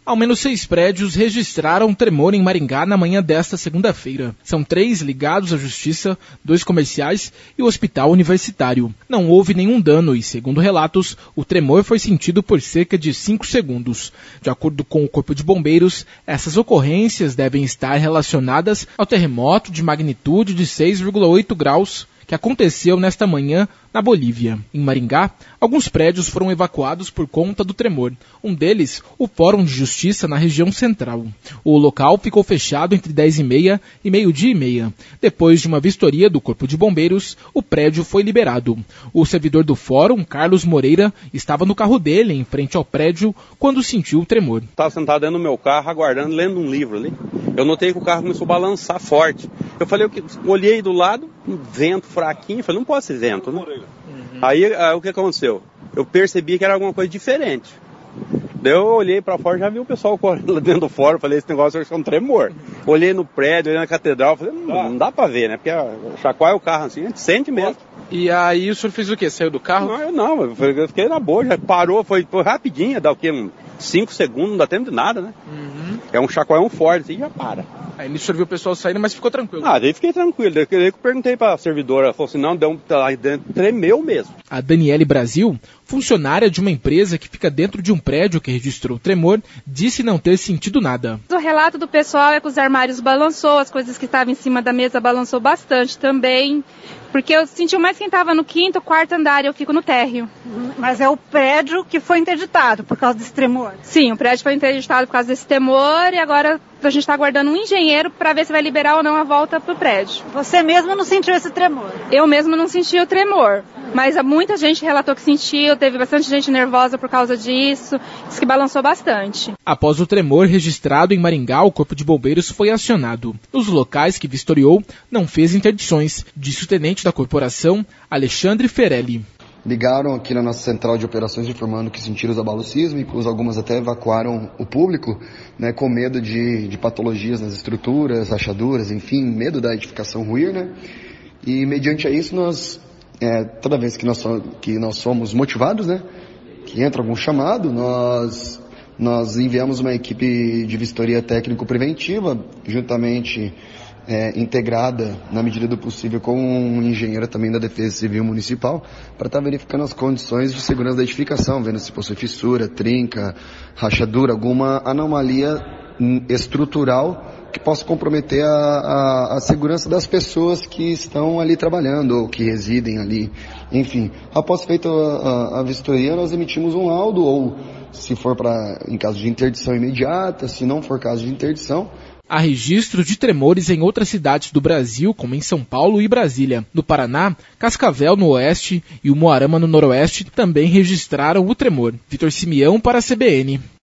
Ao menos 6 prédios registraram tremor em Maringá na manhã desta segunda-feira. São 3 ligados à Justiça, 2 comerciais e o Hospital Universitário. Não houve nenhum dano e, segundo relatos, o tremor foi sentido por cerca de 5 segundos. De acordo com o Corpo de Bombeiros, essas ocorrências devem estar relacionadas ao terremoto de magnitude de 6,8 graus que aconteceu nesta manhã na Bolívia. Em Maringá, alguns prédios foram evacuados por conta do tremor. Um deles, o Fórum de Justiça na região central. O local ficou fechado entre 10h30 e meio-dia e meia. Depois de uma vistoria do Corpo de Bombeiros, o prédio foi liberado. O servidor do Fórum, Carlos Moreira, estava no carro dele, em frente ao prédio, quando sentiu o tremor. Estava sentado dentro do meu carro, aguardando, lendo um livro ali. Eu notei que o carro começou a balançar forte. Eu falei, olhei do lado, um vento fraquinho, falei, não pode ser vento, né? Aí o que aconteceu? Eu percebi que era alguma coisa diferente. Daí eu olhei pra fora, já vi o pessoal correndo lá dentro do fórum, falei, esse negócio é um tremor. Olhei no prédio, olhei na catedral, falei, não dá pra ver, né? Porque chacoalha o carro assim, a gente sente mesmo. E aí o senhor fez o quê? Saiu do carro? Eu fiquei na boa, já parou, foi rapidinho, dá o quê? 5 segundos, não dá tempo de nada, né? É um chacoalhão forte, assim, já para. Aí o senhor viu o pessoal saindo, mas ficou tranquilo. Daí fiquei tranquilo. Daí eu perguntei pra servidora, ela falou assim, não, lá dentro tremeu mesmo. A Daniele Brasil, funcionária de uma empresa que fica dentro de um prédio que registrou tremor, disse não ter sentido nada. O relato do pessoal é que os armários balançou, as coisas que estavam em cima da mesa balançou bastante também. Porque eu senti mais quem estava no 5º, 4º andar e eu fico no térreo. Mas é o prédio que foi interditado por causa desse tremor? Sim, o prédio foi interditado por causa desse tremor e agora a gente está aguardando um engenheiro para ver se vai liberar ou não a volta para o prédio. Você mesmo não sentiu esse tremor? Eu mesmo não senti o tremor, mas muita gente relatou que sentiu, teve bastante gente nervosa por causa disso, disse que balançou bastante. Após o tremor registrado em Maringá, o Corpo de Bombeiros foi acionado. Nos locais que vistoriou, não fez interdições, disse o tenente da corporação, Alexandre Ferelli. Ligaram aqui na nossa central de operações informando que sentiram os abalos sísmicos, algumas até evacuaram o público, né, com medo de patologias nas estruturas, rachaduras, enfim, medo da edificação ruir, né? E mediante a isso nós, toda vez que nós somos motivados, né, que entra algum chamado, nós enviamos uma equipe de vistoria técnico-preventiva, juntamente integrada, na medida do possível, com um engenheiro também da Defesa Civil Municipal, para estar verificando as condições de segurança da edificação, vendo se possui fissura, trinca, rachadura, alguma anomalia estrutural que possa comprometer a segurança das pessoas que estão ali trabalhando ou que residem ali. Enfim, após feita a vistoria, nós emitimos um laudo, ou se for em caso de interdição imediata, se não for caso de interdição. Há registros de tremores em outras cidades do Brasil, como em São Paulo e Brasília. No Paraná, Cascavel no oeste e Umuarama no noroeste também registraram o tremor. Vitor Simeão para a CBN.